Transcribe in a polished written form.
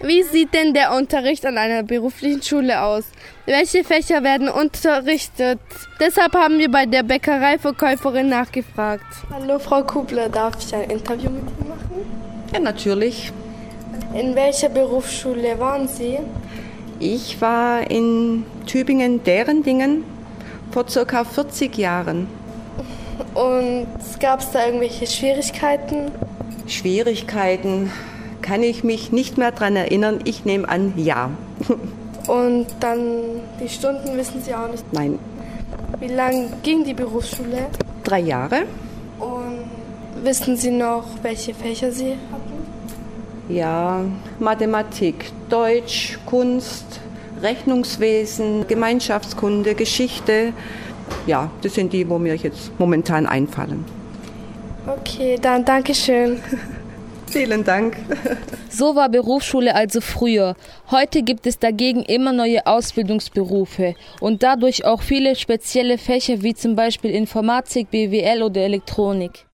Wie sieht denn der Unterricht an einer beruflichen Schule aus? Welche Fächer werden unterrichtet? Deshalb haben wir bei der Bäckereiverkäuferin nachgefragt. Hallo Frau Kubler, darf ich ein Interview mit Ihnen machen? Ja, natürlich. In welcher Berufsschule waren Sie? Ich war in Tübingen, Derendingen, vor ca. 40 Jahren. Und gab es da irgendwelche Schwierigkeiten? Schwierigkeiten kann ich mich nicht mehr daran erinnern. Ich nehme an, ja. Und dann die Stunden wissen Sie auch nicht? Nein. Wie lang ging die Berufsschule? 3 Jahre. Und wissen Sie noch, welche Fächer Sie hatten? Ja, Mathematik, Deutsch, Kunst, Rechnungswesen, Gemeinschaftskunde, Geschichte. Ja, das sind die, wo mir jetzt momentan einfallen. Okay, dann Dankeschön. Vielen Dank. So war Berufsschule also früher. Heute gibt es dagegen immer neue Ausbildungsberufe und dadurch auch viele spezielle Fächer wie zum Beispiel Informatik, BWL oder Elektronik.